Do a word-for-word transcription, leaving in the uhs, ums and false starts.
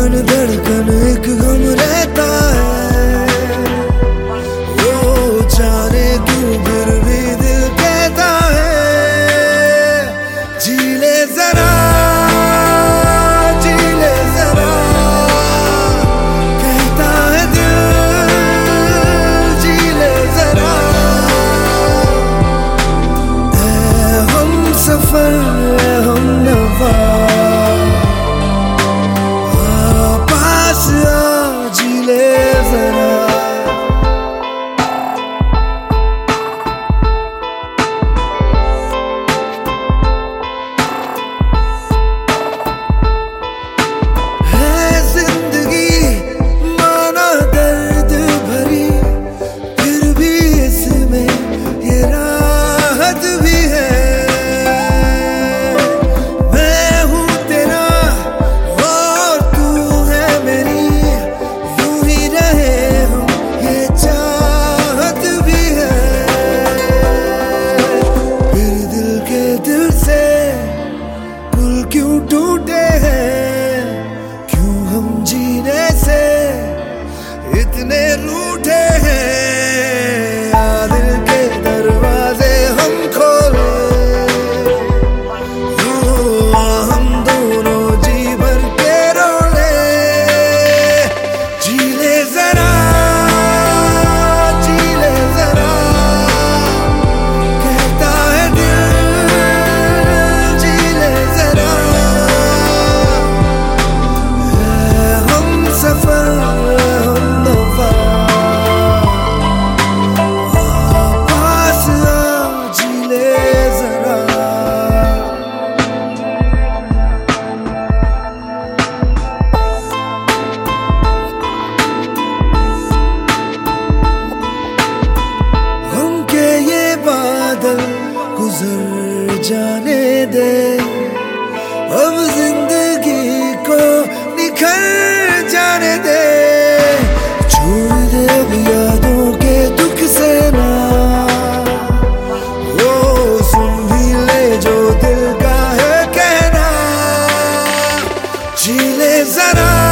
धड़कन धड़कन एक गम रहता है, वो जाने क्यों फिर भी दिल कहता है जी ले जरा, जी ले जरा, कहता है दिल जी ले जरा। ऐ हम सफर ऐ हम नवा, क्यों टूटे हैं, क्यों हम जीने से इतने रूठे हैं। आ दिल के दरवाजे हम खोले, हम दोनों जी भर के रोले, जी ले जरा, जी ले जरा, कहता है दिल जी ले जरा। गुजर जाने दे, अब जिंदगी को निखर जाने दे, छोड़ दे अब यादों के दुख से ना, वो सुन भी ले जो दिल का है कहना, जी ले जरा।